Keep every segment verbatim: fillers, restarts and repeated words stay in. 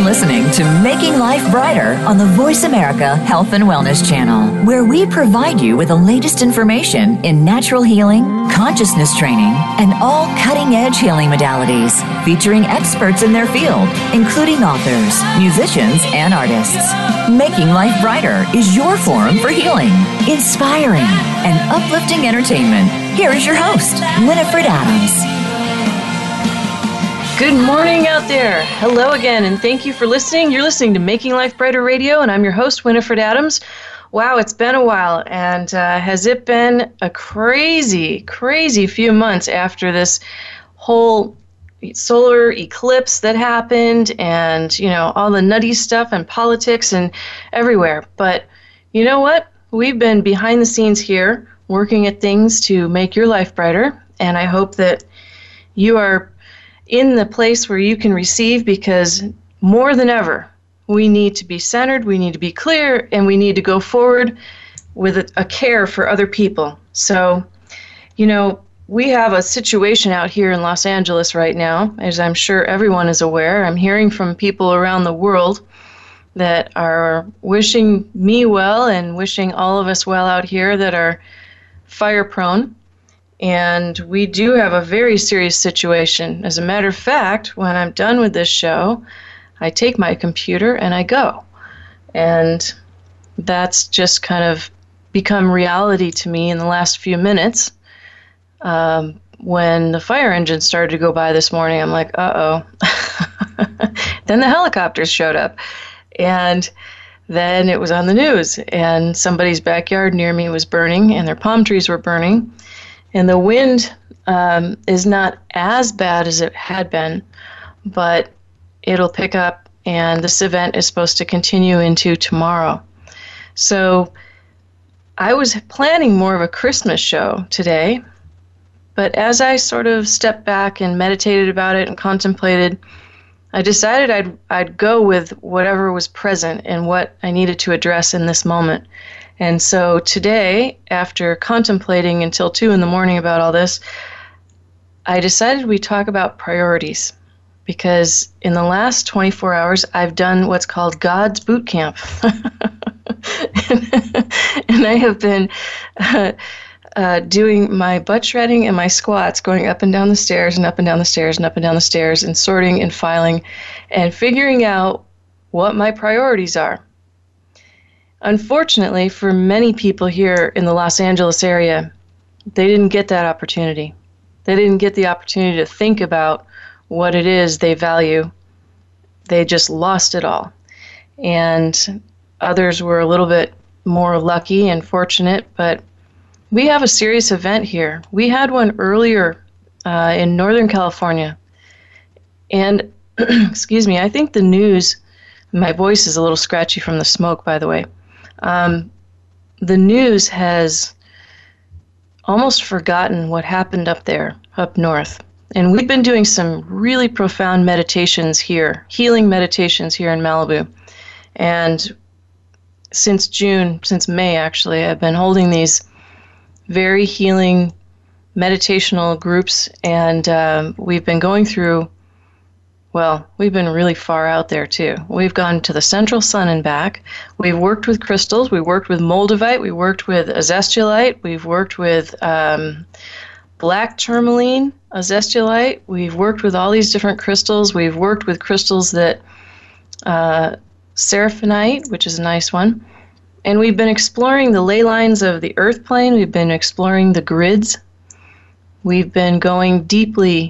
listening to Making Life Brighter on the Voice America Health and Wellness Channel, where we provide you with the latest information in natural healing, consciousness training, and all cutting-edge healing modalities, featuring experts in their field, including authors, musicians, and artists. Making Life Brighter is your forum for healing, inspiring, and uplifting entertainment. Here is your host, Winifred Adams. Good morning out there. Hello again, and thank you for listening. You're listening to Making Life Brighter Radio, and I'm your host, Winifred Adams. Wow, it's been a while, and uh, has it been a crazy, crazy few months after this whole solar eclipse that happened, and, you know, all the nutty stuff and politics and everywhere. But you know what? We've been behind the scenes here working at things to make your life brighter, and I hope that you are in the place where you can receive, because more than ever, we need to be centered, we need to be clear, and we need to go forward with a, a care for other people. So, you know, we have a situation out here in Los Angeles right now, as I'm sure everyone is aware. I'm hearing from people around the world that are wishing me well and wishing all of us well out here that are fire prone. And we do have a very serious situation. As a matter of fact, when I'm done with this show, I take my computer and I go. And that's just kind of become reality to me in the last few minutes. Um, when the fire engine started to go by this morning, I'm like, uh-oh. Then the helicopters showed up. And then it was on the news. And somebody's backyard near me was burning, and their palm trees were burning. And the wind um, is not as bad as it had been, but it'll pick up, and this event is supposed to continue into tomorrow. So I was planning more of a Christmas show today, but as I sort of stepped back and meditated about it and contemplated, I decided I'd I'd go with whatever was present and what I needed to address in this moment. And so today, after contemplating until two in the morning about all this, I decided we talk about priorities, because in the last twenty-four hours, I've done what's called God's boot camp. And I have been uh, uh, doing my butt shredding and my squats, going up and down the stairs and up and down the stairs and up and down the stairs, and sorting and filing and figuring out what my priorities are. Unfortunately, for many people here in the Los Angeles area, they didn't get that opportunity. They didn't get the opportunity to think about what it is they value. They just lost it all. And others were a little bit more lucky and fortunate, but we have a serious event here. We had one earlier uh, in Northern California. And, excuse me, I think the news, my voice is a little scratchy from the smoke, by the way. Um, the news has almost forgotten what happened up there, up north. And we've been doing some really profound meditations here, healing meditations here in Malibu. And since June, since May actually, I've been holding these very healing meditational groups, and um, we've been going through, well, we've been really far out there too. We've gone to the central sun and back. We've worked with crystals. We worked with moldavite. We worked with azestulite. We've worked with um, black tourmaline azestulite. We've worked with all these different crystals. We've worked with crystals that, uh, seraphinite, which is a nice one. And we've been exploring the ley lines of the earth plane. We've been exploring the grids. We've been going deeply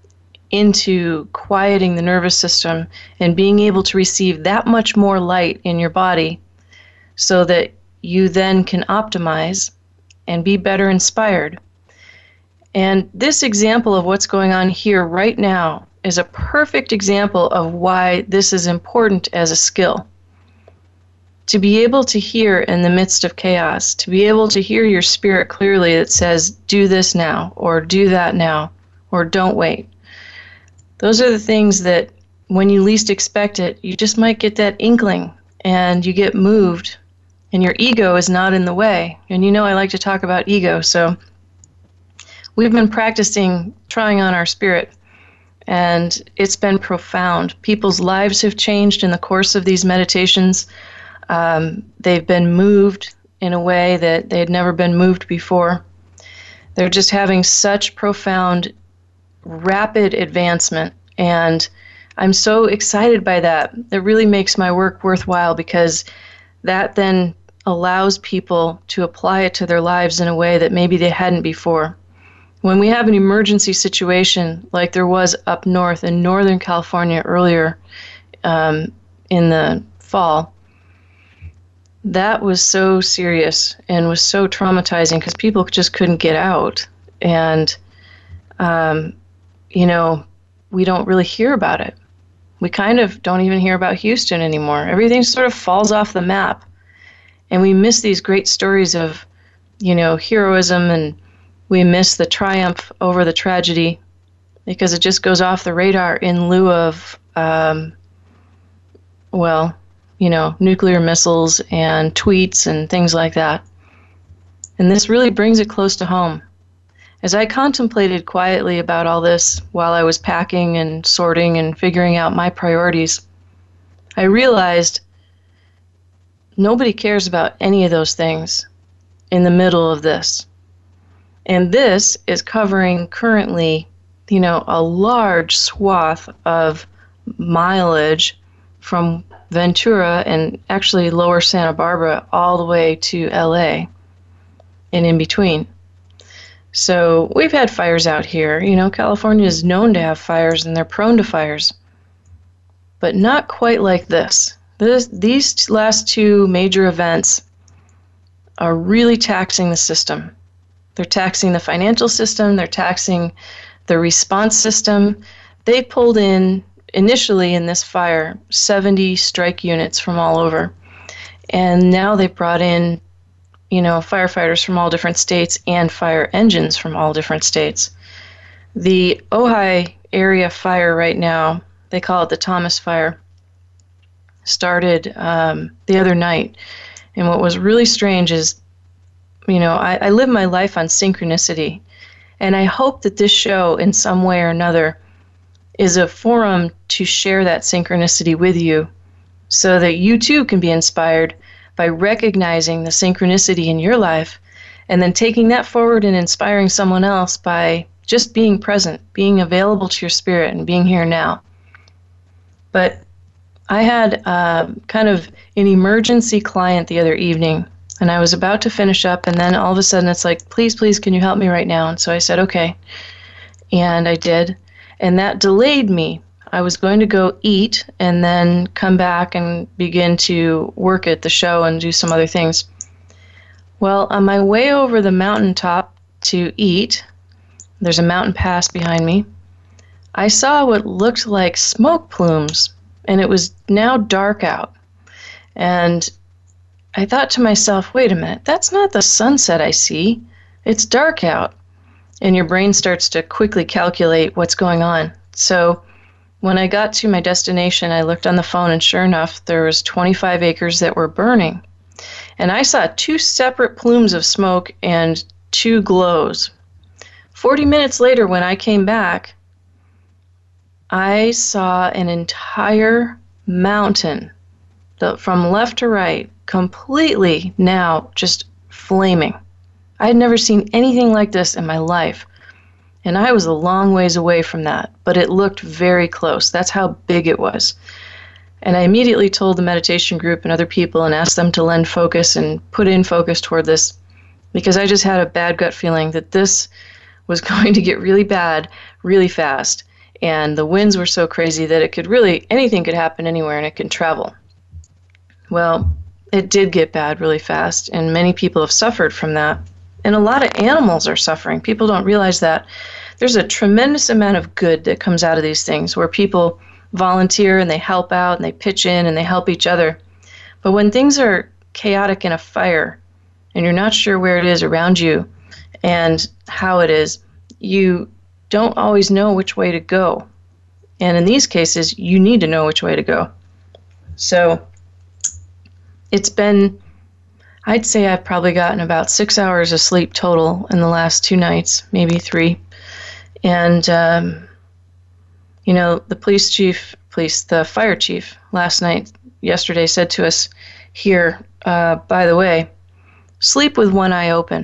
into quieting the nervous system and being able to receive that much more light in your body so that you then can optimize and be better inspired. And this example of what's going on here right now is a perfect example of why this is important as a skill. To be able to hear in the midst of chaos, to be able to hear your spirit clearly that says, do this now, or do that now, or don't wait. Those are the things that when you least expect it, you just might get that inkling and you get moved and your ego is not in the way. And you know I like to talk about ego, so we've been practicing trying on our spirit and it's been profound. People's lives have changed in the course of these meditations. Um, they've been moved in a way that they had never been moved before. They're just having such profound, rapid advancement, and I'm so excited by that. It really makes my work worthwhile, because that then allows people to apply it to their lives in a way that maybe they hadn't before. When we have an emergency situation like there was up north in Northern California earlier um, in the fall, that was so serious and was so traumatizing because people just couldn't get out. And, um, you know, we don't really hear about it. We kind of don't even hear about Houston anymore. Everything sort of falls off the map. And we miss these great stories of, you know, heroism, and we miss the triumph over the tragedy because it just goes off the radar in lieu of, um, well, you know, nuclear missiles and tweets and things like that. And this really brings it close to home. As I contemplated quietly about all this while I was packing and sorting and figuring out my priorities, I realized nobody cares about any of those things in the middle of this. And this is covering currently, you know, a large swath of mileage from Ventura and actually lower Santa Barbara all the way to L A and in between. So we've had fires out here. You know, California is known to have fires, and they're prone to fires, but not quite like this. This, these last two major events are really taxing the system. They're taxing the financial system. They're taxing the response system. They pulled in, initially in this fire, seventy strike units from all over. And now they've brought in, you know, firefighters from all different states and fire engines from all different states. The Ojai area fire right now, they call it the Thomas Fire, started um, the other night. And what was really strange is, you know, I, I live my life on synchronicity. And I hope that this show, in some way or another, is a forum to share that synchronicity with you so that you too can be inspired by recognizing the synchronicity in your life and then taking that forward and inspiring someone else by just being present, being available to your spirit, and being here now. But I had uh, kind of an emergency client the other evening, and I was about to finish up, and then all of a sudden it's like, please, please, can you help me right now? And so I said, okay. And I did. And that delayed me. I was going to go eat and then come back and begin to work at the show and do some other things. Well, on my way over the mountaintop to eat, there's a mountain pass behind me, I saw what looked like smoke plumes, and it was now dark out. And I thought to myself, wait a minute, that's not the sunset I see. It's dark out. And your brain starts to quickly calculate what's going on. So when I got to my destination, I looked on the phone, and sure enough, there was twenty-five acres that were burning. And I saw two separate plumes of smoke and two glows. Forty minutes later, when I came back, I saw an entire mountain, the, from left to right, completely now just flaming. I had never seen anything like this in my life. And I was a long ways away from that, but it looked very close. That's how big it was. And I immediately told the meditation group and other people and asked them to lend focus and put in focus toward this, because I just had a bad gut feeling that this was going to get really bad really fast. And the winds were so crazy that it could really, anything could happen anywhere and it can travel. Well, it did get bad really fast, and many people have suffered from that. And a lot of animals are suffering. People don't realize that. There's a tremendous amount of good that comes out of these things where people volunteer and they help out and they pitch in and they help each other. But when things are chaotic in a fire and you're not sure where it is around you and how it is, you don't always know which way to go. And in these cases, you need to know which way to go. So it's been, I'd say I've probably gotten about six hours of sleep total in the last two nights, maybe three. And um, You know, the police chief, police, the fire chief last night, yesterday said to us here, uh, by the way, sleep with one eye open.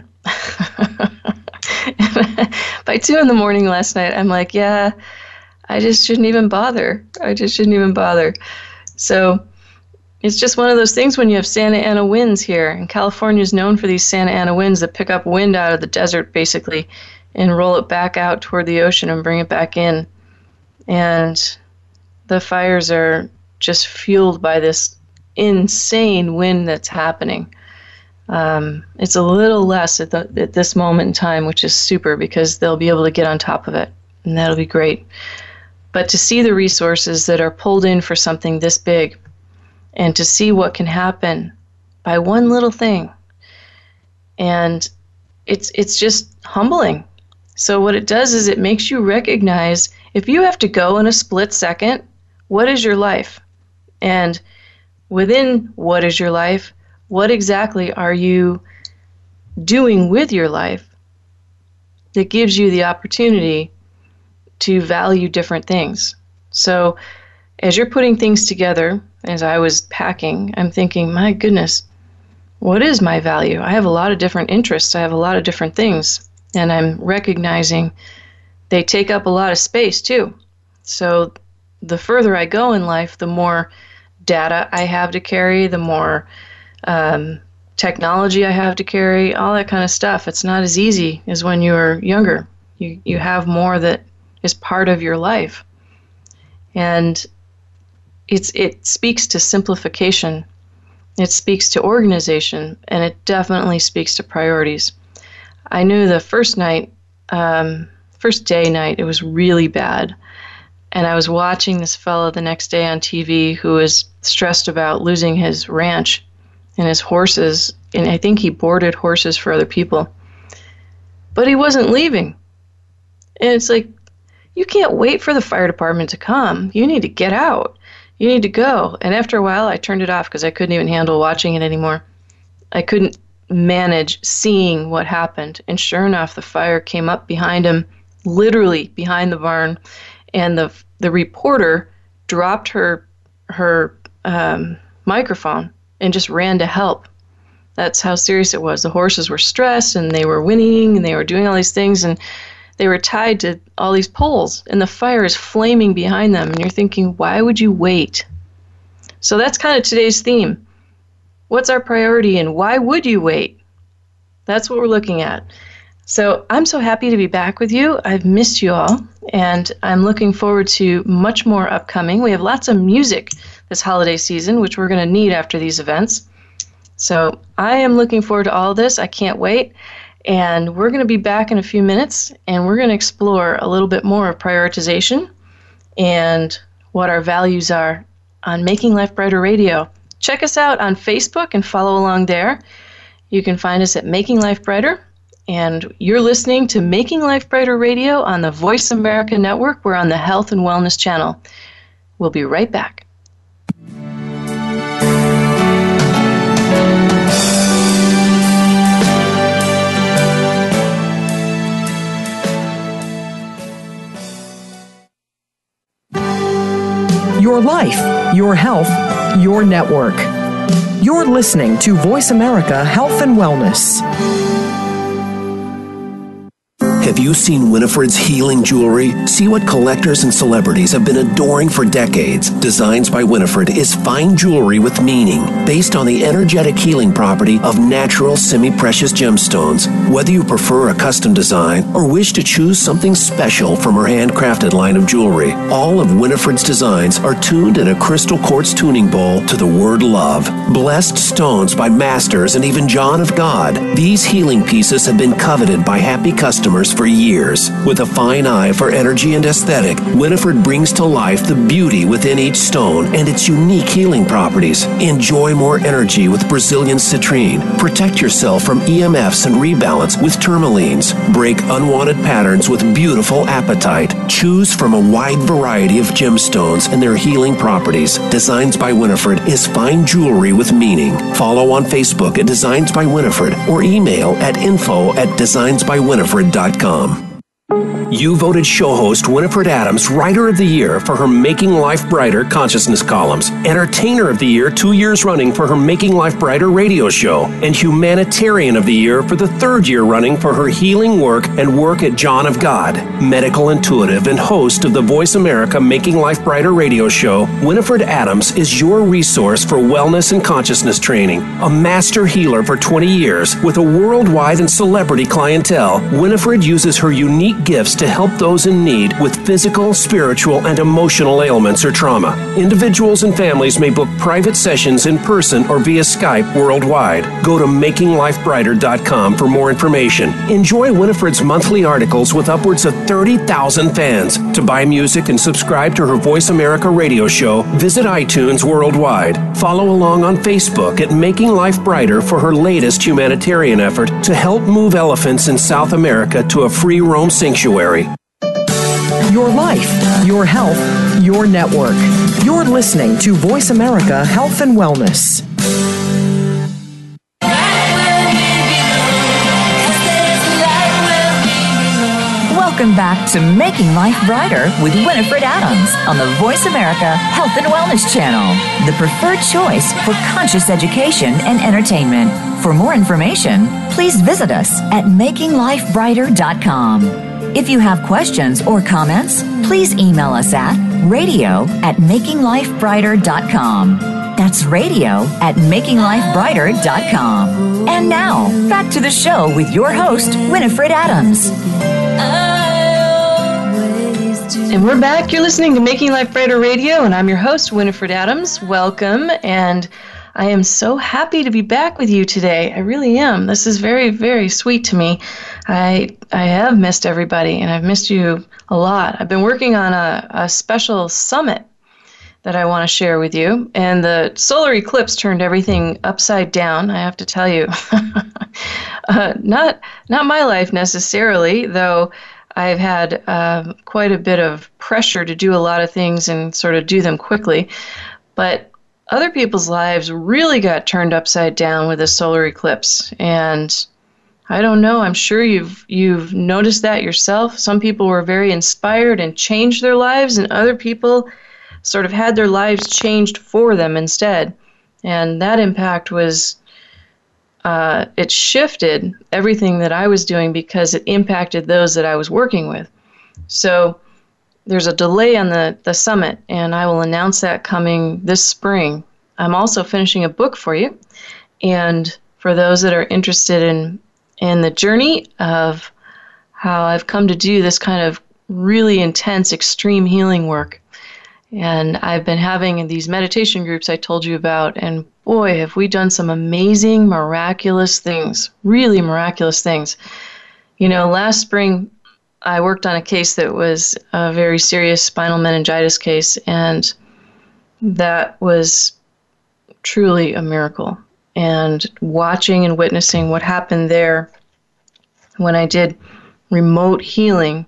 By two in the morning last night, I'm like, yeah, I just shouldn't even bother. I just shouldn't even bother. So it's just one of those things when you have Santa Ana winds here. And California is known for these Santa Ana winds that pick up wind out of the desert, basically, and roll it back out toward the ocean and bring it back in. And the fires are just fueled by this insane wind that's happening. Um, it's a little less at, the, at this moment in time, which is super because they'll be able to get on top of it, and that'll be great. But to see the resources that are pulled in for something this big, and to see what can happen by one little thing, and it's it's just humbling. So what it does is it makes you recognize if you have to go in a split second, what is your life? And within what is your life, what exactly are you doing with your life that gives you the opportunity to value different things? So as you're putting things together, as I was packing, I'm thinking, my goodness, what is my value? I have a lot of different interests. I have a lot of different things. And I'm recognizing they take up a lot of space too. So the further I go in life, the more data I have to carry, the more um, technology I have to carry, all that kind of stuff. It's not as easy as when you were younger. You you have more that is part of your life. And it's it speaks to simplification. It speaks to organization, and it definitely speaks to priorities. I knew the first night, um, first day night, it was really bad. And I was watching this fellow the next day on T V who was stressed about losing his ranch and his horses, and I think he boarded horses for other people. But he wasn't leaving. And it's like, you can't wait for the fire department to come. You need to get out. You need to go. And after a while, I turned it off because I couldn't even handle watching it anymore. I couldn't manage seeing what happened. And sure enough, the fire came up behind him, literally behind the barn, and the the reporter dropped her her um, microphone and just ran to help. That's how serious it was. The horses were stressed, and they were whinnying, and they were doing all these things, and they were tied to all these poles, and the fire is flaming behind them, and you're thinking, why would you wait? So that's kind of today's theme. What's our priority, and why would you wait? That's what we're looking at. So I'm so happy to be back with you. I've missed you all, and I'm looking forward to much more upcoming. We have lots of music this holiday season, which we're going to need after these events. So I am looking forward to all of this. I can't wait. And we're going to be back in a few minutes, and we're going to explore a little bit more of prioritization and what our values are on Making Life Brighter Radio. Check us out on Facebook and follow along there. You can find us at Making Life Brighter. And you're listening to Making Life Brighter Radio on the Voice America Network. We're on the Health and Wellness Channel. We'll be right back. Your life, your health, your network. You're listening to Voice America Health and Wellness. Have you seen Winifred's healing jewelry? See what collectors and celebrities have been adoring for decades. Designs by Winifred is fine jewelry with meaning, based on the energetic healing property of natural semi-precious gemstones. Whether you prefer a custom design or wish to choose something special from her handcrafted line of jewelry, all of Winifred's designs are tuned in a crystal quartz tuning bowl to the word love. Blessed stones by masters and even John of God, these healing pieces have been coveted by happy customers for years. With a fine eye for energy and aesthetic, Winifred brings to life the beauty within each stone and its unique healing properties. Enjoy more energy with Brazilian citrine. Protect yourself from E M Fs and rebalance with tourmalines. Break unwanted patterns with beautiful apatite. Choose from a wide variety of gemstones and their healing properties. Designs by Winifred is fine jewelry with meaning. Follow on Facebook at Designs by Winifred or email at info at designs by winifred dot com. You voted show host Winifred Adams Writer of the Year for her Making Life Brighter consciousness columns, Entertainer of the Year two years running for her Making Life Brighter radio show, and Humanitarian of the Year for the third year running for her healing work and work at John of God. Medical intuitive and host of the Voice America Making Life Brighter radio show, Winifred Adams is your resource for wellness and consciousness training. A master healer for twenty years with a worldwide and celebrity clientele, Winifred uses her unique gifts to help those in need with physical, spiritual, and emotional ailments or trauma. Individuals and families may book private sessions in person or via Skype worldwide. Go to making life brighter dot com for more information. Enjoy Winifred's monthly articles with upwards of thirty thousand fans. To buy music and subscribe to her Voice America radio show, visit iTunes worldwide. Follow along on Facebook at Making Life Brighter for her latest humanitarian effort to help move elephants in South America to a free roam sanctuary. Your life, your health, your network. You're listening to Voice America Health and Wellness. Welcome back to Making Life Brighter with Winifred Adams on the Voice America Health and Wellness Channel, the preferred choice for conscious education and entertainment. For more information, please visit us at making life brighter dot com. If you have questions or comments, please email us at radio at making life brighter dot com. That's radio at making life brighter dot com. And now, back to the show with your host, Winifred Adams. And we're back. You're listening to Making Life Brighter Radio, and I'm your host, Winifred Adams. Welcome, and I am so happy to be back with you today. I really am. This is very, very sweet to me. I I have missed everybody, and I've missed you a lot. I've been working on a, a special summit that I want to share with you, and the solar eclipse turned everything upside down, I have to tell you. uh, not not my life necessarily, though I've had uh, quite a bit of pressure to do a lot of things and sort of do them quickly, but other people's lives really got turned upside down with the solar eclipse, and I don't know, I'm sure you've you've noticed that yourself. Some people were very inspired and changed their lives, and other people sort of had their lives changed for them instead. And that impact was, uh, it shifted everything that I was doing because it impacted those that I was working with. So there's a delay on the, the summit, and I will announce that coming this spring. I'm also finishing a book for you, and for those that are interested in, in the journey of how I've come to do this kind of really intense, extreme healing work. And I've been having these meditation groups I told you about, and boy, have we done some amazing, miraculous things, really miraculous things. You know, last spring, I worked on a case that was a very serious spinal meningitis case, and that was truly a miracle. And watching and witnessing what happened there when I did remote healing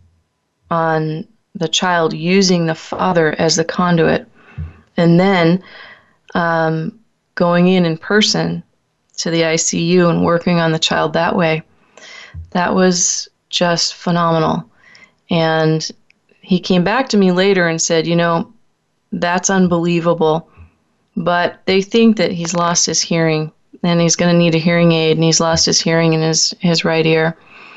on the child using the father as the conduit, and then um, going in in person to the I C U and working on the child that way, that was just phenomenal. And he came back to me later and said, you know, that's unbelievable, but they think that he's lost his hearing and he's going to need a hearing aid, and he's lost his hearing in his, his right ear.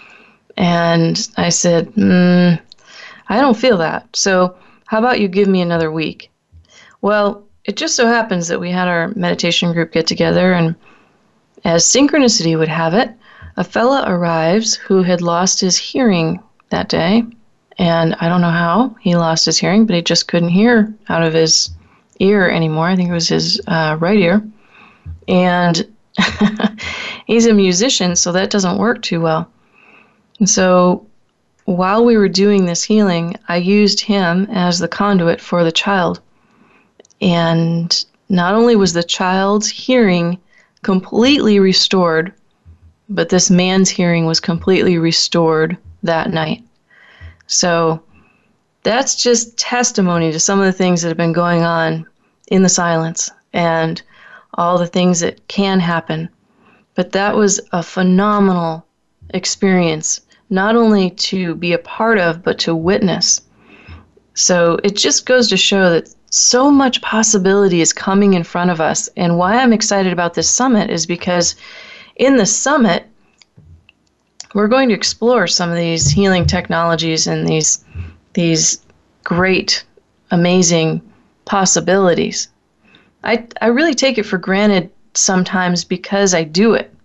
And I said, hmm, I don't feel that. So how about you give me another week? Well, it just so happens that we had our meditation group get together, and as synchronicity would have it, a fella arrives who had lost his hearing that day, and I don't know how he lost his hearing, but he just couldn't hear out of his ear anymore. I think it was his uh, right ear. And he's a musician, so that doesn't work too well. And so while we were doing this healing, I used him as the conduit for the child. And not only was the child's hearing completely restored, but this man's hearing was completely restored that night. So that's just testimony to some of the things that have been going on in the silence and all the things that can happen. But that was a phenomenal experience not only to be a part of, but to witness. So it just goes to show that so much possibility is coming in front of us. And why I'm excited about this summit is because in the summit, we're going to explore some of these healing technologies and these these great, amazing possibilities. I, I really take it for granted sometimes because I do it.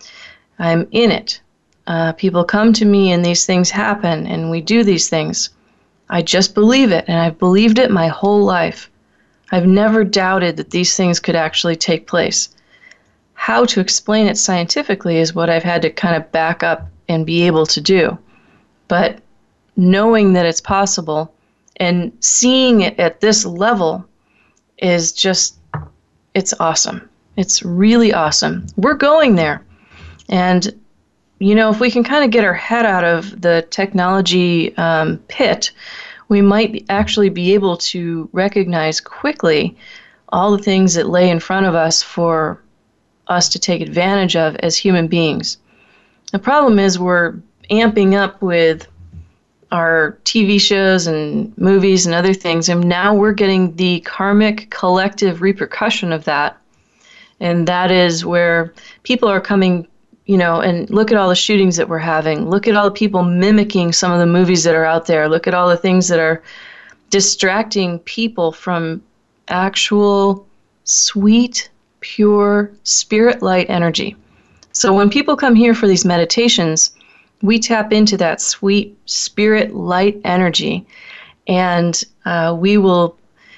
I'm in it. Uh, people come to me and these things happen and we do these things. I just believe it, and I've believed it my whole life. I've never doubted that these things could actually take place. How to explain it scientifically is what I've had to kind of back up and be able to do. But knowing that it's possible and seeing it at this level is just, it's awesome. It's really awesome. We're going there. And, you know, if we can kind of get our head out of the technology um, pit, we might actually be able to recognize quickly all the things that lay in front of us for us to take advantage of as human beings. The problem is we're amping up with our T V shows and movies and other things, and now we're getting the karmic collective repercussion of that. And that is where people are coming, you know, and look at all the shootings that we're having. Look at all the people mimicking some of the movies that are out there. Look at all the things that are distracting people from actual sweet, pure spirit light energy. So when people come here for these meditations, we tap into that sweet spirit light energy, and uh, we will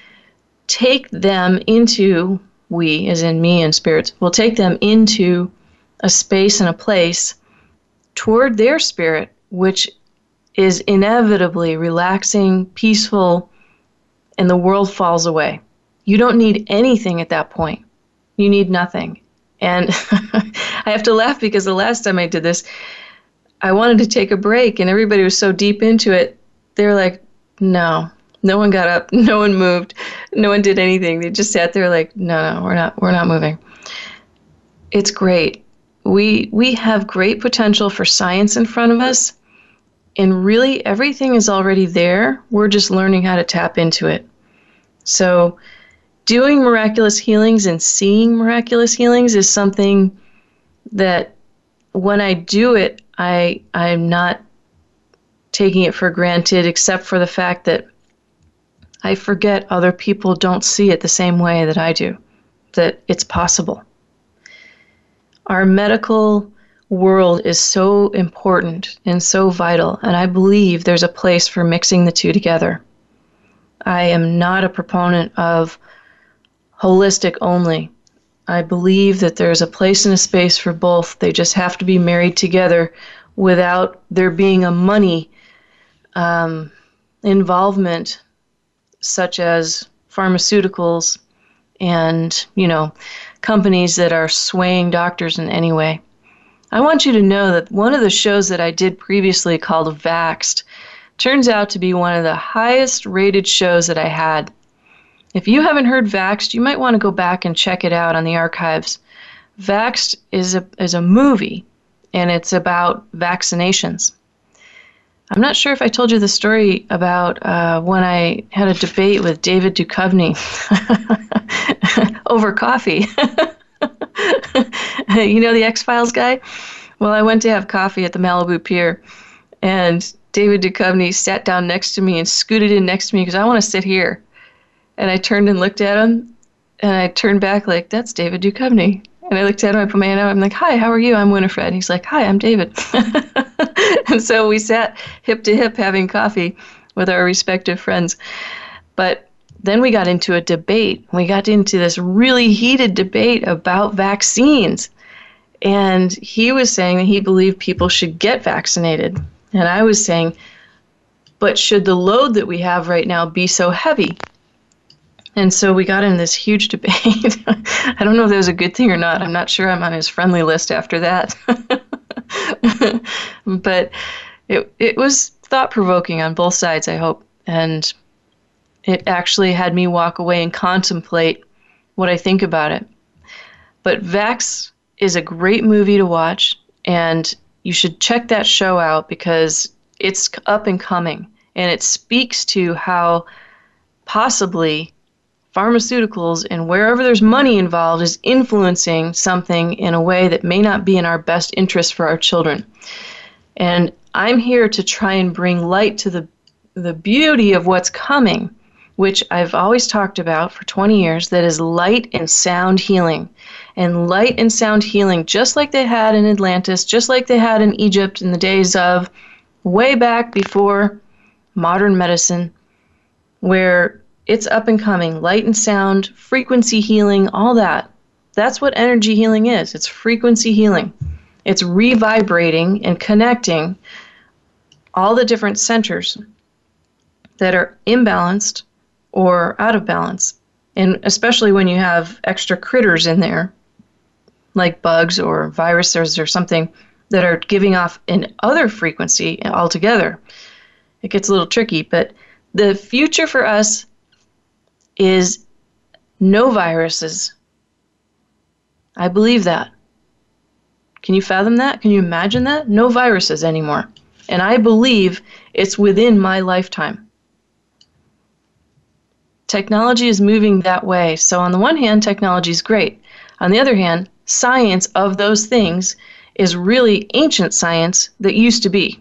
take them into, we, as in me and spirits, will take them into a space and a place toward their spirit, which is inevitably relaxing, peaceful, and the world falls away. You don't need anything at that point. You need nothing. And I have to laugh because the last time I did this, I wanted to take a break, and everybody was so deep into it. They're like, no, no one got up, no one moved, no one did anything. They just sat there like, no, no, we're not, we're not moving. It's great. We we have great potential for science in front of us, and really everything is already there. We're just learning how to tap into it. So doing miraculous healings and seeing miraculous healings is something that when I do it, I, I'm not taking it for granted, except for the fact that I forget other people don't see it the same way that I do, that it's possible. Our medical world is so important and so vital, and I believe there's a place for mixing the two together. I am not a proponent of holistic only. I believe that there's a place and a space for both. They just have to be married together without there being a money um, involvement, such as pharmaceuticals and, you know, companies that are swaying doctors in any way. I want you to know that one of the shows that I did previously called Vaxxed turns out to be one of the highest rated shows that I had. If you haven't heard Vaxxed, you might want to go back and check it out on the archives. Vaxxed is a is a movie, and it's about vaccinations. I'm not sure if I told you the story about uh, when I had a debate with David Duchovny over coffee. You know the X-Files guy? Well, I went to have coffee at the Malibu Pier, and David Duchovny sat down next to me and scooted in next to me because I want to sit here. And I turned and looked at him, and I turned back like, that's David Duchovny. And I looked at him, I put my hand out, I'm like, hi, how are you? I'm Winifred. And he's like, hi, I'm David. And so we sat hip to hip having coffee with our respective friends. But then we got into a debate. We got into this really heated debate about vaccines. And he was saying that he believed people should get vaccinated. And I was saying, but should the load that we have right now be so heavy? And so we got in this huge debate. I don't know if that was a good thing or not. I'm not sure I'm on his friendly list after that. But it it was thought-provoking on both sides, I hope. And it actually had me walk away and contemplate what I think about it. But Vax is a great movie to watch, and you should check that show out because it's up and coming, and it speaks to how possibly pharmaceuticals and wherever there's money involved is influencing something in a way that may not be in our best interest for our children. And I'm here to try and bring light to the the beauty of what's coming, which I've always talked about for twenty years, that is light and sound healing. And light and sound healing, just like they had in Atlantis, just like they had in Egypt in the days of way back before modern medicine, where it's up and coming, light and sound, frequency healing, all that. That's what energy healing is. It's frequency healing. It's revibrating and connecting all the different centers that are imbalanced or out of balance. And especially when you have extra critters in there, like bugs or viruses or something that are giving off an other frequency altogether. It gets a little tricky, but the future for us is no viruses. I believe that. Can you fathom that? Can you imagine that? No viruses anymore. And I believe it's within my lifetime. Technology is moving that way. So on the one hand, technology is great. On the other hand, science of those things is really ancient science that used to be.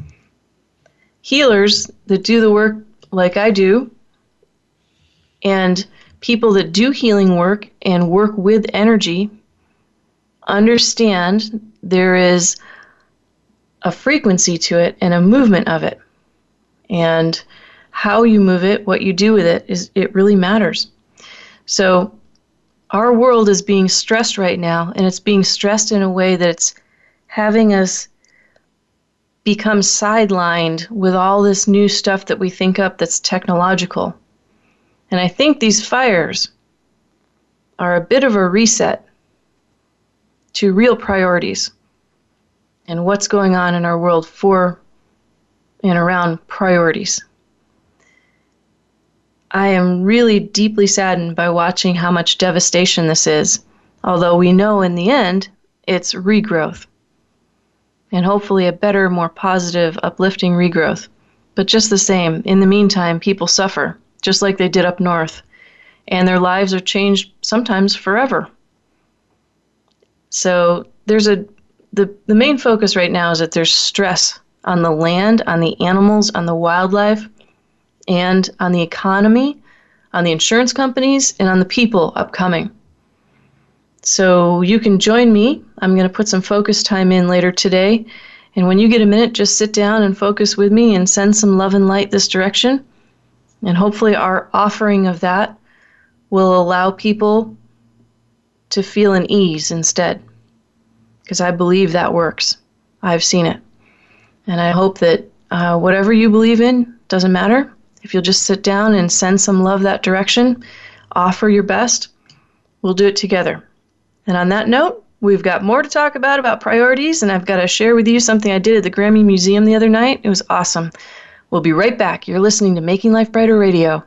Healers that do the work like I do, and people that do healing work and work with energy, understand there is a frequency to it and a movement of it. And how you move it, what you do with it, is it really matters. So our world is being stressed right now, and it's being stressed in a way that it's having us become sidelined with all this new stuff that we think up that's technological. And I think these fires are a bit of a reset to real priorities and what's going on in our world for and around priorities. I am really deeply saddened by watching how much devastation this is, although we know in the end it's regrowth, and hopefully a better, more positive, uplifting regrowth. But just the same, in the meantime, people suffer, just like they did up north, and their lives are changed sometimes forever. So there's a the, the main focus right now is that there's stress on the land, on the animals, on the wildlife, and on the economy, on the insurance companies, and on the people upcoming. So you can join me. I'm going to put some focus time in later today. And when you get a minute, just sit down and focus with me and send some love and light this direction. And hopefully our offering of that will allow people to feel an ease instead. Because I believe that works. I've seen it. And I hope that uh, whatever you believe in, doesn't matter. If you'll just sit down and send some love that direction, offer your best, we'll do it together. And on that note, we've got more to talk about, about priorities, and I've got to share with you something I did at the Grammy Museum the other night. It was awesome. We'll be right back. You're listening to Making Life Brighter Radio.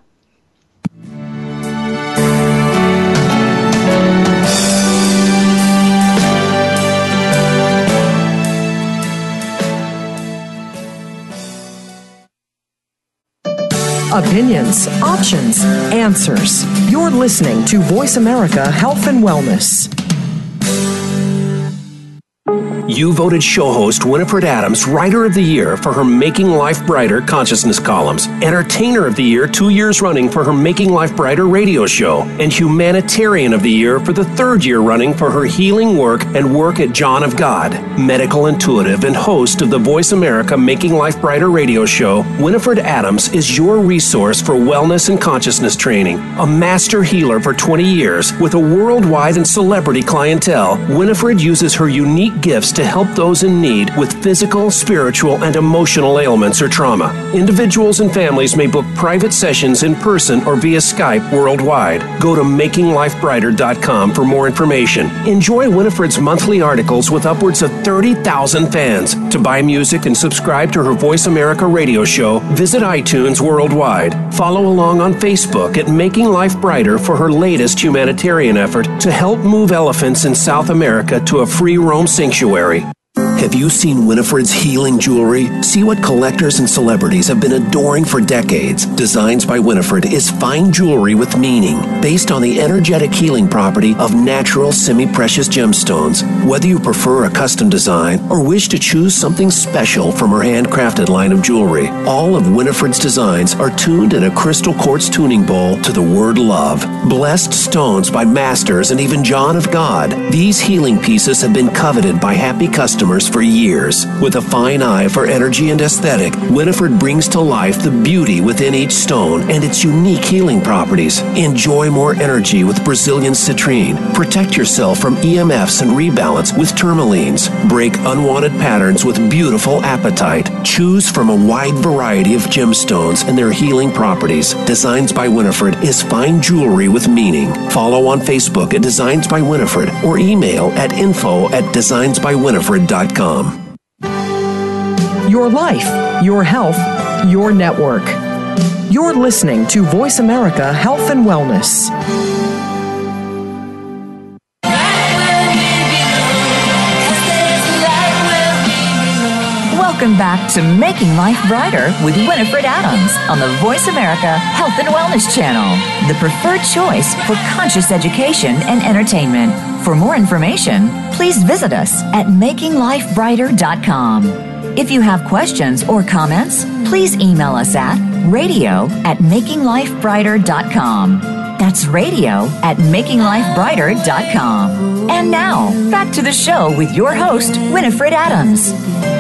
Opinions, options, answers. You're listening to Voice America Health and Wellness. You voted show host Winifred Adams Writer of the Year for her Making Life Brighter consciousness columns, Entertainer of the Year two years running for her Making Life Brighter radio show, and Humanitarian of the Year for the third year running for her healing work and work at John of God. Medical intuitive and host of the Voice America Making Life Brighter radio show, Winifred Adams is your resource for wellness and consciousness training. A master healer for twenty years with a worldwide and celebrity clientele, Winifred uses her unique gifts to help those in need with physical, spiritual, and emotional ailments or trauma. Individuals and families may book private sessions in person or via Skype worldwide. Go to making life brighter dot com for more information. Enjoy Winifred's monthly articles with upwards of thirty thousand fans. To buy music and subscribe to her Voice America radio show, visit iTunes worldwide. Follow along on Facebook at Making Life Brighter for her latest humanitarian effort to help move elephants in South America to a free roam sanctuary. Have you seen Winifred's healing jewelry? See what collectors and celebrities have been adoring for decades. Designs by Winifred is fine jewelry with meaning, based on the energetic healing property of natural semi-precious gemstones. Whether you prefer a custom design or wish to choose something special from her handcrafted line of jewelry, all of Winifred's designs are tuned in a crystal quartz tuning bowl to the word love. Blessed stones by masters and even John of God, these healing pieces have been coveted by happy customers for years. With a fine eye for energy and aesthetic, Winifred brings to life the beauty within each stone and its unique healing properties. Enjoy more energy with Brazilian citrine. Protect yourself from E M Fs and rebalance with tourmalines. Break unwanted patterns with beautiful apatite. Choose from a wide variety of gemstones and their healing properties. Designs by Winifred is fine jewelry with meaning. Follow on Facebook at Designs by Winifred or email at info at designs by winifred dot com. Your life, your health, your network. You're listening to Voice America Health and Wellness. Welcome back to Making Life Brighter with Winifred Adams on the Voice America Health and Wellness Channel, the preferred choice for conscious education and entertainment. For more information, please visit us at making life brighter dot com. If you have questions or comments, please email us at radio at making life brighter dot com. That's radio at making life brighter dot com. And now, back to the show with your host, Winifred Adams.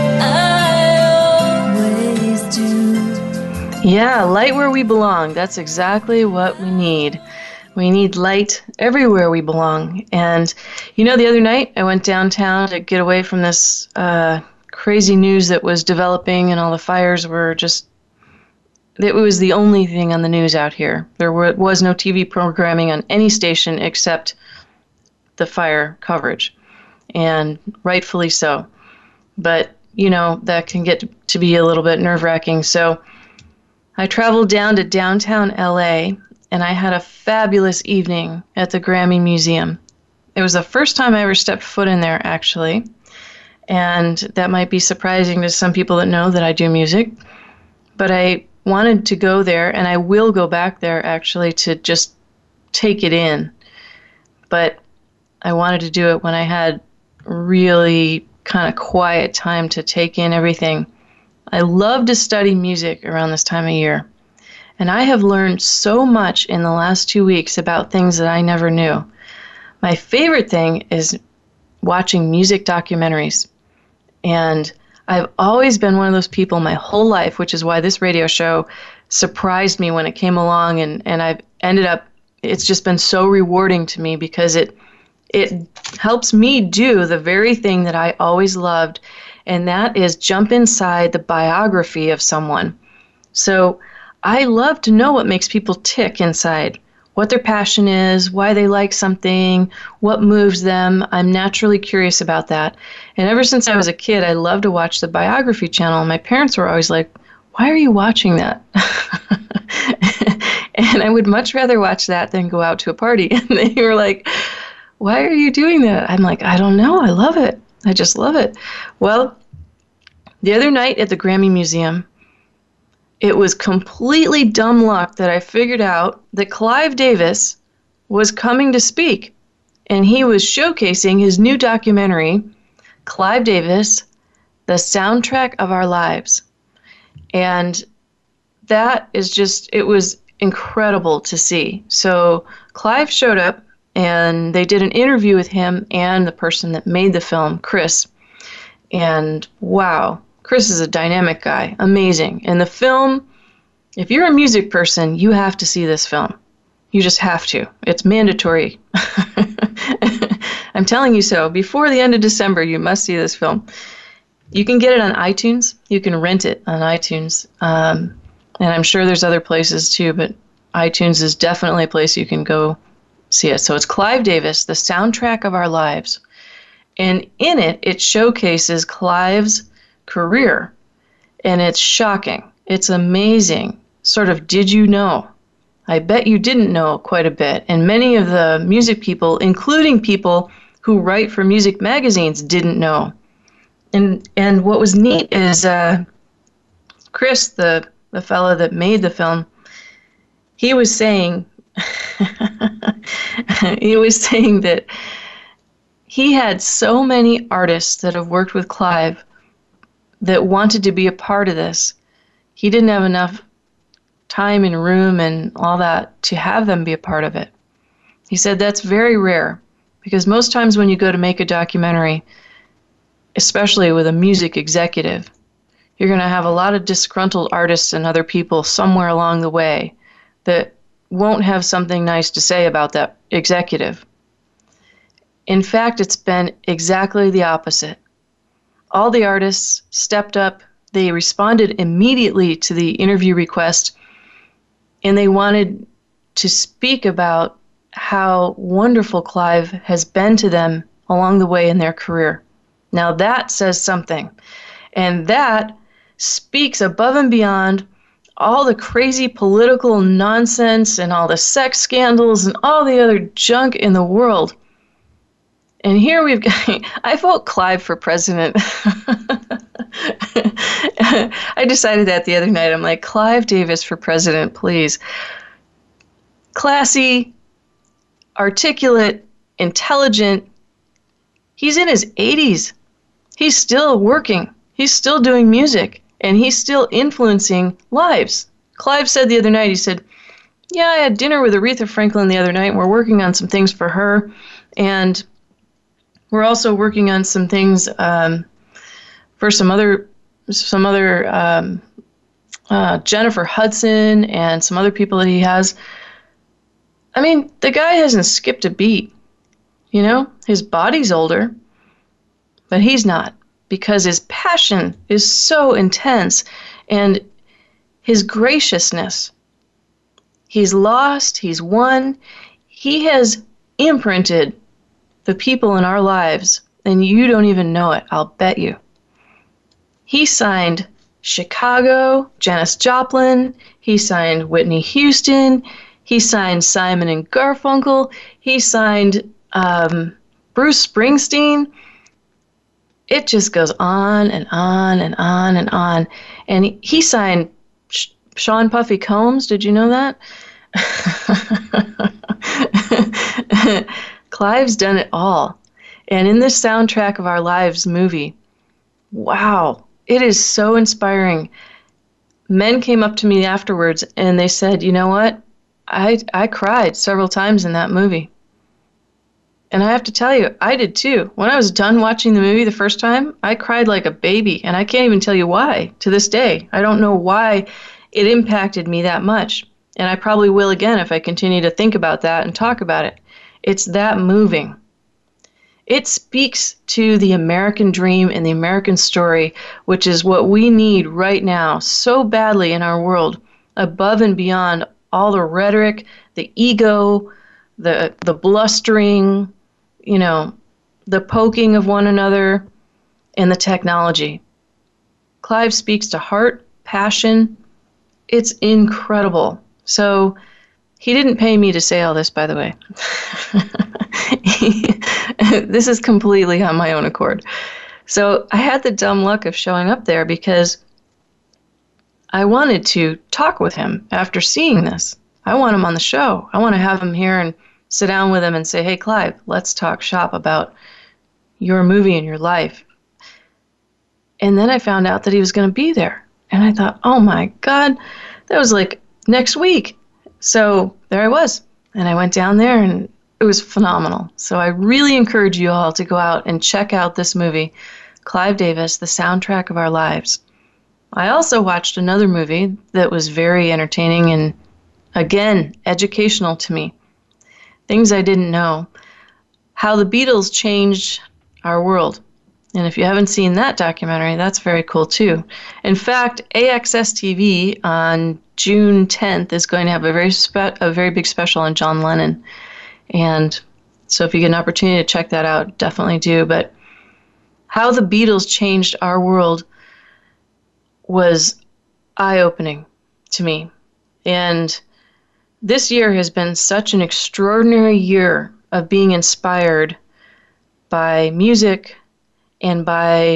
Yeah, light where we belong. That's exactly what we need. We need light everywhere we belong. And, you know, the other night I went downtown to get away from this uh, crazy news that was developing, and all the fires were just, it was the only thing on the news out here. There were, was no T V programming on any station except the fire coverage, and rightfully so. But, you know, that can get to be a little bit nerve-wracking. So I traveled down to downtown L A, and I had a fabulous evening at the Grammy Museum. It was the first time I ever stepped foot in there, actually, and that might be surprising to some people that know that I do music, but I wanted to go there, and I will go back there, actually, to just take it in. But I wanted to do it when I had really kind of quiet time to take in everything. I love to study music around this time of year, and I have learned so much in the last two weeks about things that I never knew. My favorite thing is watching music documentaries, and I've always been one of those people my whole life, which is why this radio show surprised me when it came along, and, and I've ended up, it's just been so rewarding to me because it it helps me do the very thing that I always loved, and that is jump inside the biography of someone. So I love to know what makes people tick inside, what their passion is, why they like something, what moves them. I'm naturally curious about that. And ever since I was a kid, I loved to watch the Biography Channel. My parents were always like, why are you watching that? And I would much rather watch that than go out to a party. And they were like, why are you doing that? I'm like, I don't know. I love it. I just love it. Well, the other night at the Grammy Museum, it was completely dumb luck that I figured out that Clive Davis was coming to speak, and he was showcasing his new documentary, Clive Davis, The Soundtrack of Our Lives. And that is just, it was incredible to see. So Clive showed up, and they did an interview with him and the person that made the film, Chris. And wow, Chris is a dynamic guy, amazing. And the film, if you're a music person, you have to see this film. You just have to. It's mandatory. I'm telling you so. Before the end of December, you must see this film. You can get it on iTunes. You can rent it on iTunes. Um, and I'm sure there's other places too, but iTunes is definitely a place you can go see it. So it's Clive Davis, The Soundtrack of Our Lives. And in it, it showcases Clive's career. And it's shocking. It's amazing. Sort of, did you know? I bet you didn't know quite a bit. And many of the music people, including people who write for music magazines, didn't know. and and what was neat is uh, Chris, the the fellow that made the film, he was saying he was saying that he had so many artists that have worked with Clive that wanted to be a part of this. He didn't have enough time and room and all that to have them be a part of it. He said that's very rare, because most times when you go to make a documentary, especially with a music executive, you're going to have a lot of disgruntled artists and other people somewhere along the way that won't have something nice to say about that executive. In fact, it's been exactly the opposite. All the artists stepped up, they responded immediately to the interview request, and they wanted to speak about how wonderful Clive has been to them along the way in their career. Now that says something, and that speaks above and beyond all the crazy political nonsense and all the sex scandals and all the other junk in the world. And here we've got, I vote Clive for president. I decided that the other night. I'm like, Clive Davis for president, please. Classy, articulate, intelligent. He's in his eighties. He's still working. He's still doing music. And he's still influencing lives. Clive said the other night, he said, yeah, I had dinner with Aretha Franklin the other night, and we're working on some things for her. And we're also working on some things um, for some other, some other um, uh, Jennifer Hudson and some other people that he has. I mean, the guy hasn't skipped a beat. You know, his body's older, but he's not, because his passion is so intense, and his graciousness. He's lost, he's won. He has imprinted the people in our lives, and you don't even know it, I'll bet you. He signed Chicago, Janis Joplin, he signed Whitney Houston, he signed Simon and Garfunkel, he signed um, Bruce Springsteen. It just goes on and on and on and on. And he, he signed Sh- Sean Puffy Combs. Did you know that? Clive's done it all. And in this Soundtrack of Our Lives movie, wow, it is so inspiring. Men came up to me afterwards and they said, you know what? I I cried several times in that movie. And I have to tell you, I did too. When I was done watching the movie the first time, I cried like a baby, and I can't even tell you why to this day. I don't know why it impacted me that much, and I probably will again if I continue to think about that and talk about it. It's that moving. It speaks to the American dream and the American story, which is what we need right now so badly in our world, above and beyond all the rhetoric, the ego, the the blustering, you know, the poking of one another, and the technology. Clive speaks to heart, passion. It's incredible. So he didn't pay me to say all this, by the way. This is completely on my own accord. So I had the dumb luck of showing up there because I wanted to talk with him after seeing this. I want him on the show. I want to have him here and sit down with him and say, hey, Clive, let's talk shop about your movie and your life. And then I found out that he was going to be there. And I thought, oh, my God, that was like next week. So there I was. And I went down there, and it was phenomenal. So I really encourage you all to go out and check out this movie, Clive Davis, The Soundtrack of Our Lives. I also watched another movie that was very entertaining and, again, educational to me. Things I didn't know. How the Beatles changed our world. And if you haven't seen that documentary, that's very cool too. In fact, A X S T V on June tenth is going to have a very spe- a very big special on John Lennon. And so if you get an opportunity to check that out, definitely do. But how the Beatles changed our world was eye-opening to me. And this year has been such an extraordinary year of being inspired by music and by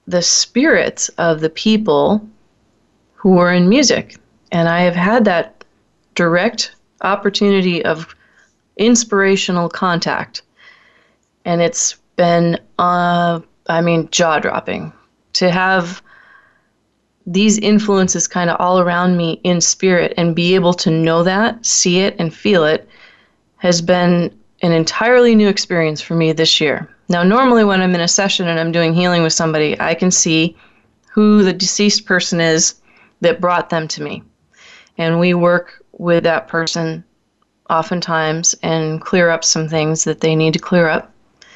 the spirits of the people who were in music. And I have had that direct opportunity of inspirational contact. And it's been, uh, I mean, jaw-dropping to have these influences kind of all around me in spirit and be able to know that, see it, and feel it has been an entirely new experience for me this year. Now, normally when I'm in a session and I'm doing healing with somebody, I can see who the deceased person is that brought them to me. And we work with that person oftentimes and clear up some things that they need to clear up.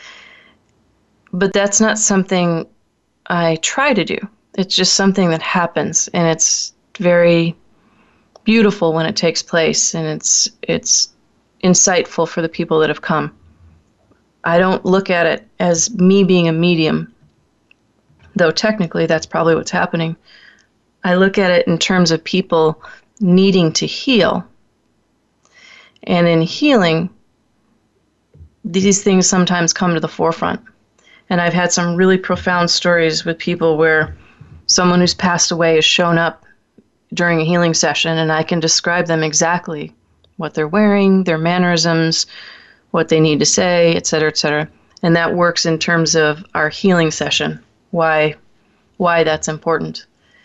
But that's not something I try to do. It's just something that happens, and it's very beautiful when it takes place, and it's it's insightful for the people that have come. I don't look at it as me being a medium, though technically that's probably what's happening. I look at it in terms of people needing to heal. And in healing, these things sometimes come to the forefront. And I've had some really profound stories with people where someone who's passed away has shown up during a healing session, and I can describe them exactly, what they're wearing, their mannerisms, what they need to say, et cetera, et cetera. And that works in terms of our healing session, why, why that's important.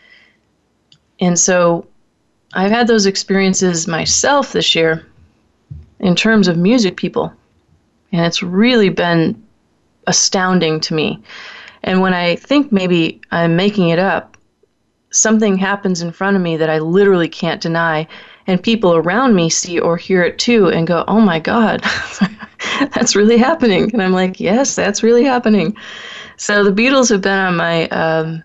And so I've had those experiences myself this year in terms of music people, and it's really been astounding to me. And when I think maybe I'm making it up, something happens in front of me that I literally can't deny, and people around me see or hear it too and go, oh my God, that's really happening. And I'm like, yes, that's really happening. So the Beatles have been on my um,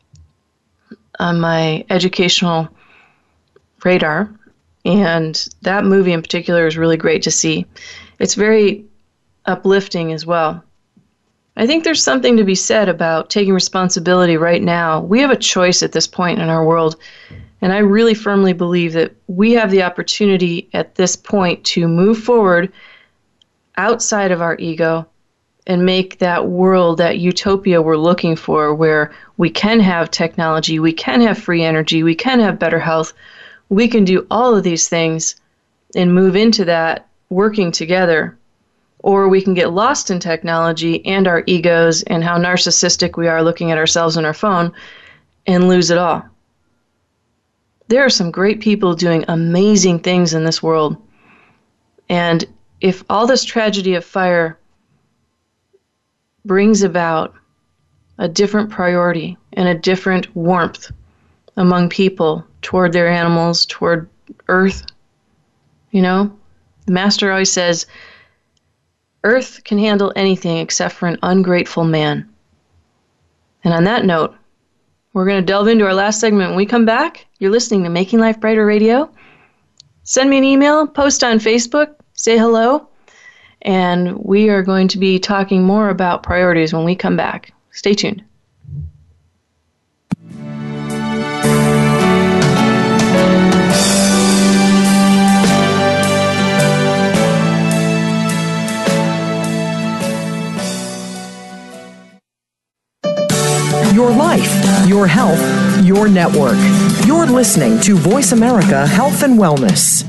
on my educational radar, and that movie in particular is really great to see. It's very uplifting as well. I think there's something to be said about taking responsibility right now. We have a choice at this point in our world, and I really firmly believe that we have the opportunity at this point to move forward outside of our ego and make that world, that utopia we're looking for, where we can have technology, we can have free energy, we can have better health. We can do all of these things and move into that working together. Or we can get lost in technology and our egos and how narcissistic we are looking at ourselves on our phone and lose it all. There are some great people doing amazing things in this world. And if all this tragedy of fire brings about a different priority and a different warmth among people toward their animals, toward Earth, you know, the Master always says, Earth can handle anything except for an ungrateful man. And on that note, we're going to delve into our last segment. When we come back, you're listening to Making Life Brighter Radio. Send me an email, post on Facebook, say hello, and we are going to be talking more about priorities when we come back. Stay tuned. Your life, your health, your network. You're listening to Voice America Health and Wellness.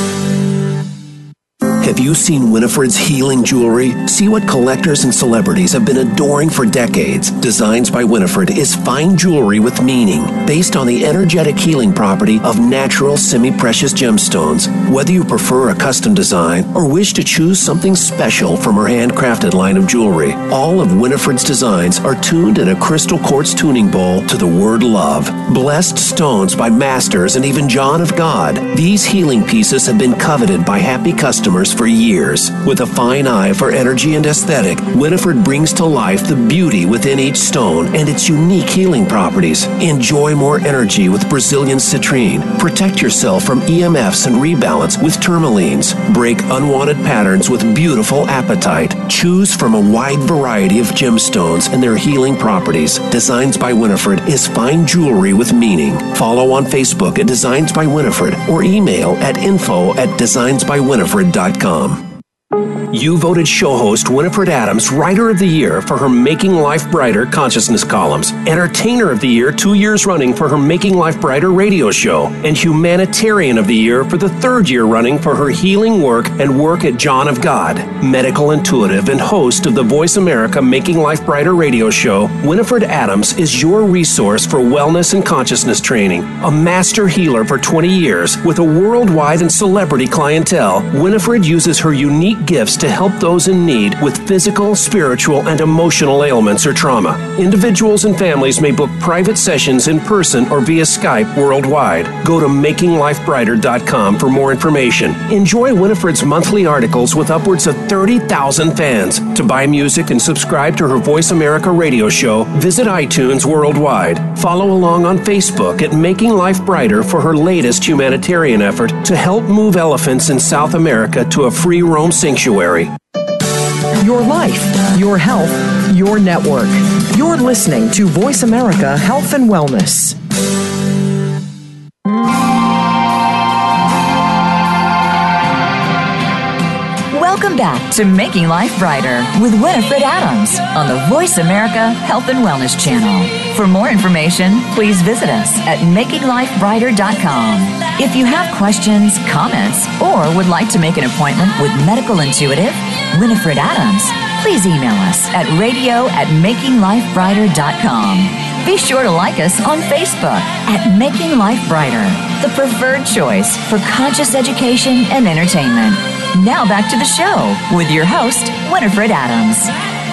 Have you seen Winifred's healing jewelry? See what collectors and celebrities have been adoring for decades. Designs by Winifred is fine jewelry with meaning, based on the energetic healing property of natural semi-precious gemstones. Whether you prefer a custom design or wish to choose something special from her handcrafted line of jewelry, all of Winifred's designs are tuned in a crystal quartz tuning bowl to the word love. Blessed stones by masters and even John of God, these healing pieces have been coveted by happy customers for years. With a fine eye for energy and aesthetic, Winifred brings to life the beauty within each stone and its unique healing properties. Enjoy more energy with Brazilian citrine. Protect yourself from E M Fs and rebalance with tourmalines. Break unwanted patterns with beautiful apatite. Choose from a wide variety of gemstones and their healing properties. Designs by Winifred is fine jewelry with meaning. Follow on Facebook at Designs by Winifred or email at info at designs by winifred dot com. You voted show host Winifred Adams Writer of the Year for her Making Life Brighter consciousness columns, Entertainer of the Year two years running for her Making Life Brighter radio show, and Humanitarian of the Year for the third year running for her healing work and work at John of God. Medical intuitive and host of the Voice America Making Life Brighter radio show, Winifred Adams is your resource for wellness and consciousness training. A master healer for twenty years with a worldwide and celebrity clientele, Winifred uses her unique gifts to help those in need with physical, spiritual, and emotional ailments or trauma. Individuals and families may book private sessions in person or via Skype worldwide. Go to making life brighter dot com for more information. Enjoy Winifred's monthly articles with upwards of thirty thousand fans. To buy music and subscribe to her Voice America radio show, visit iTunes worldwide. Follow along on Facebook at Making Life Brighter for her latest humanitarian effort to help move elephants in South America to a free roam sanctuary. Your life, your health, your network. You're listening to Voice America Health and Wellness. Welcome back to Making Life Brighter with Winifred Adams on the Voice America Health and Wellness channel. For more information, please visit us at making life brighter dot com. If you have questions, comments, or would like to make an appointment with medical intuitive Winifred Adams, please email us at radio at making life brighter dot com. Be sure to like us on Facebook at Making Life Brighter, the preferred choice for conscious education and entertainment. Now back to the show with your host, Winifred Adams.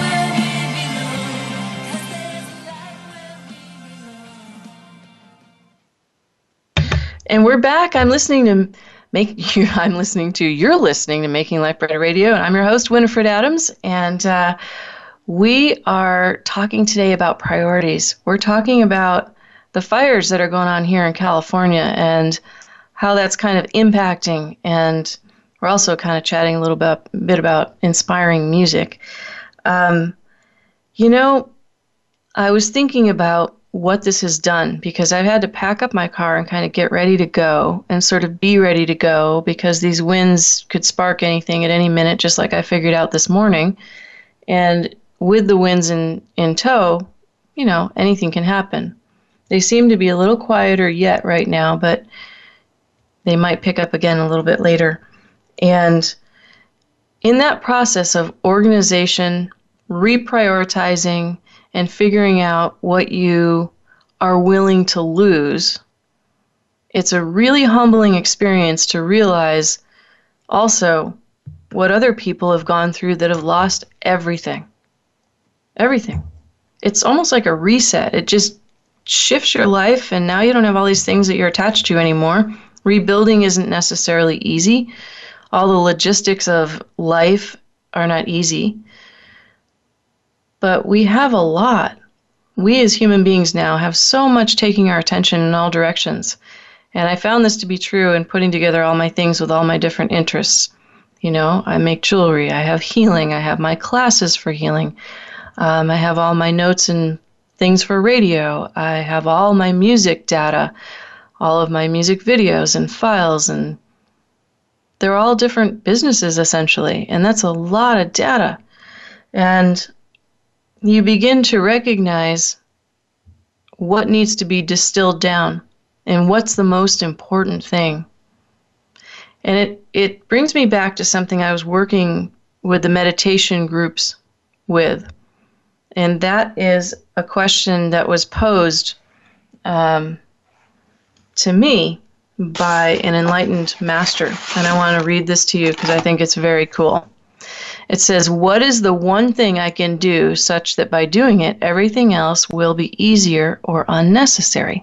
And we're back. I'm listening to make you. I'm listening to. You're listening to Making Life Brighter Radio, and I'm your host, Winifred Adams. And uh, we are talking today about priorities. We're talking about the fires that are going on here in California and how that's kind of impacting. And we're also kind of chatting a little bit, bit about inspiring music. Um, you know, I was thinking about what this has done because I've had to pack up my car and kind of get ready to go and sort of be ready to go because these winds could spark anything at any minute, just like I figured out this morning. And with the winds in, in tow, you know, anything can happen. They seem to be a little quieter yet right now, but they might pick up again a little bit later. And in that process of organization, reprioritizing, and figuring out what you are willing to lose, it's a really humbling experience to realize also what other people have gone through that have lost everything. Everything. It's almost like a reset. It just shifts your life, and now you don't have all these things that you're attached to anymore. Rebuilding isn't necessarily easy. All the logistics of life are not easy. But we have a lot. We as human beings now have so much taking our attention in all directions. And I found this to be true in putting together all my things with all my different interests. You know, I make jewelry, I have healing, I have my classes for healing. Um, I have all my notes and things for radio. I have all my music data, all of my music videos and files, and they're all different businesses essentially. And that's a lot of data. And you begin to recognize what needs to be distilled down and what's the most important thing. And it, it brings me back to something I was working with the meditation groups with. And that is a question that was posed um, to me by an enlightened master. And I want to read this to you because I think it's very cool. It says, what is the one thing I can do such that by doing it, everything else will be easier or unnecessary?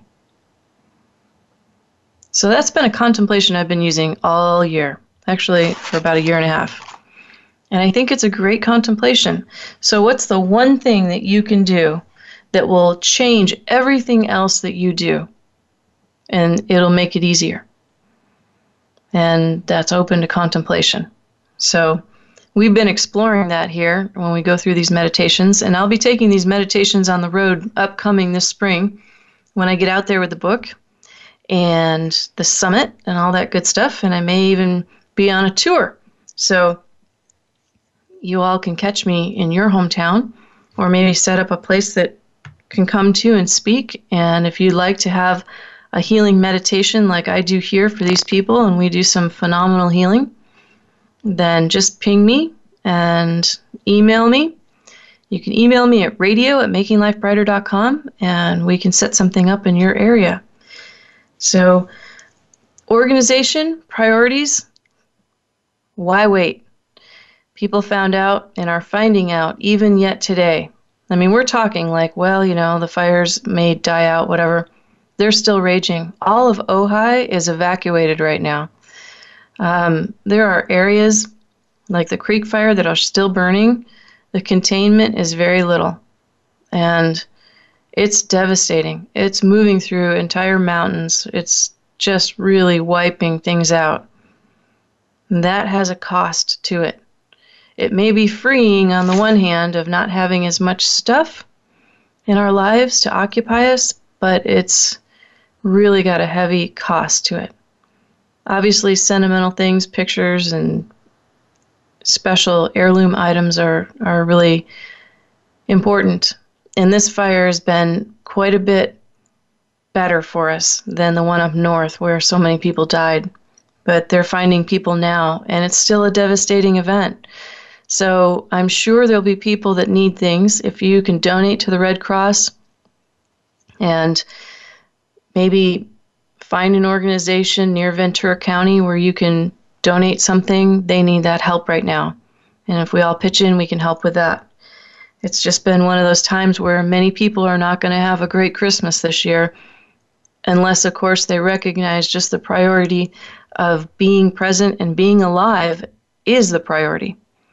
So that's been a contemplation I've been using all year, actually for about a year and a half. And I think it's a great contemplation. So what's the one thing that you can do that will change everything else that you do? And it'll make it easier. And that's open to contemplation. So we've been exploring that here when we go through these meditations, and I'll be taking these meditations on the road upcoming this spring when I get out there with the book and the summit and all that good stuff, and I may even be on a tour. So you all can catch me in your hometown, or maybe set up a place that can come to and speak. And if you'd like to have a healing meditation like I do here for these people, and we do some phenomenal healing, then just ping me and email me. You can email me at radio at making life brighter dot com, and we can set something up in your area. So, organization, priorities, why wait? People found out and are finding out even yet today. I mean, we're talking like, well, you know, the fires may die out, whatever. They're still raging. All of Ojai is evacuated right now. Um, there are areas like the Creek Fire that are still burning. The containment is very little. And it's devastating. It's moving through entire mountains. It's just really wiping things out. And that has a cost to it. It may be freeing on the one hand of not having as much stuff in our lives to occupy us, but it's really got a heavy cost to it. Obviously, sentimental things, pictures, and special heirloom items are, are really important. And this fire has been quite a bit better for us than the one up north where so many people died. But they're finding people now, and it's still a devastating event. So I'm sure there'll be people that need things. If you can donate to the Red Cross and maybe find an organization near Ventura County where you can donate something, they need that help right now. And if we all pitch in, we can help with that. It's just been one of those times where many people are not going to have a great Christmas this year, unless, of course, they recognize just the priority of being present and being alive is the priority.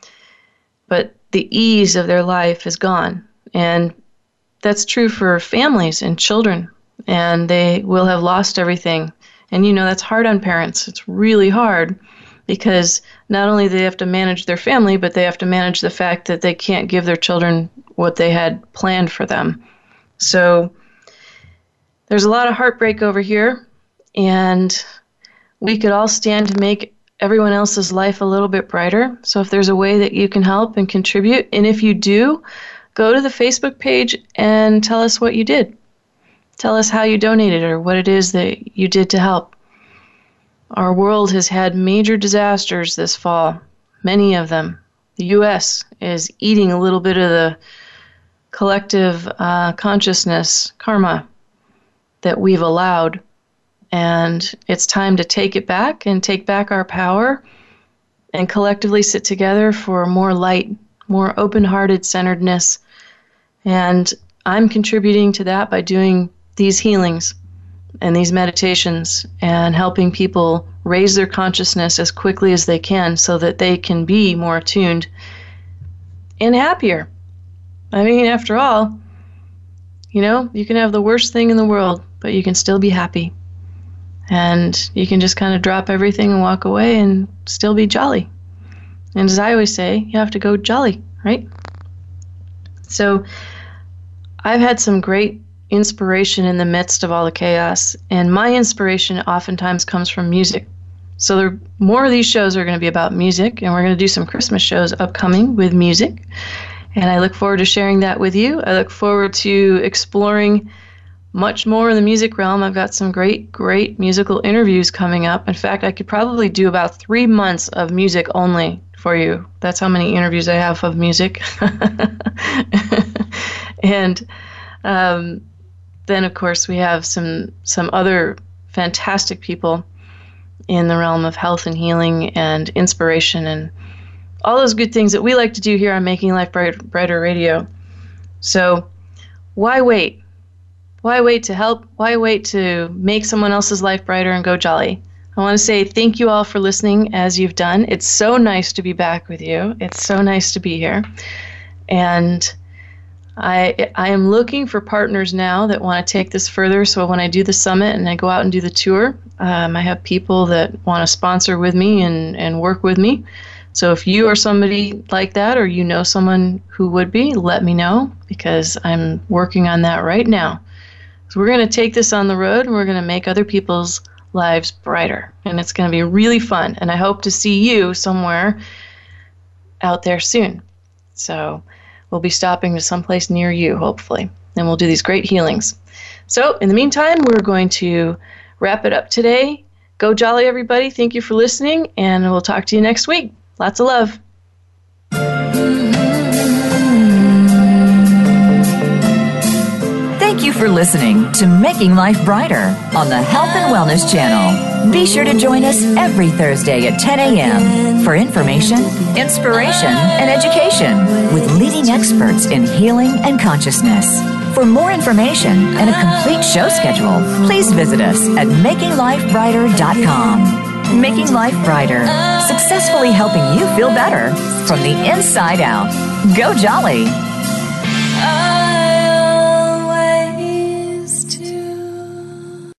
But the ease of their life is gone. And that's true for families and children. And they will have lost everything. And, you know, that's hard on parents. It's really hard because not only do they have to manage their family, but they have to manage the fact that they can't give their children what they had planned for them. So there's a lot of heartbreak over here. And we could all stand to make everyone else's life a little bit brighter. So if there's a way that you can help and contribute, and if you do, go to the Facebook page and tell us what you did. Tell us how you donated or what it is that you did to help. Our world has had major disasters this fall, many of them. The U S is eating a little bit of the collective uh, consciousness, karma, that we've allowed. And it's time to take it back and take back our power and collectively sit together for more light, more open-hearted centeredness. And I'm contributing to that by doing these healings and these meditations and helping people raise their consciousness as quickly as they can so that they can be more attuned and happier. I mean, after all, you know, you can have the worst thing in the world, but you can still be happy. And you can just kind of drop everything and walk away and still be jolly. And as I always say, you have to go jolly, right? So I've had some great inspiration in the midst of all the chaos. And my inspiration oftentimes comes from music. So there, more of these shows are going to be about music. And we're going to do some Christmas shows upcoming with music. And I look forward to sharing that with you. I look forward to exploring much more in the music realm. I've got some great, great musical interviews coming up. In fact, I could probably do about three months of music only for you. That's how many interviews I have of music. And um, then, of course, we have some some other fantastic people in the realm of health and healing and inspiration and all those good things that we like to do here on Making Life Bright, Brighter Radio. So why wait? Why wait to help? Why wait to make someone else's life brighter and go jolly? I want to say thank you all for listening as you've done. It's so nice to be back with you. It's so nice to be here. And I I am looking for partners now that want to take this further. So when I do the summit and I go out and do the tour, um, I have people that want to sponsor with me and, and work with me. So if you are somebody like that or you know someone who would be, let me know because I'm working on that right now. So we're going to take this on the road and we're going to make other people's lives brighter. And it's going to be really fun. And I hope to see you somewhere out there soon. So we'll be stopping to someplace near you, hopefully, and we'll do these great healings. So in the meantime, we're going to wrap it up today. Go jolly, everybody. Thank you for listening, and we'll talk to you next week. Lots of love. Thank you for listening to Making Life Brighter on the Health and Wellness Channel. Be sure to join us every Thursday at ten a.m. for information, inspiration, and education with leading experts in healing and consciousness. For more information and a complete show schedule, please visit us at making life brighter dot com. Making Life Brighter, successfully helping you feel better from the inside out. Go jolly!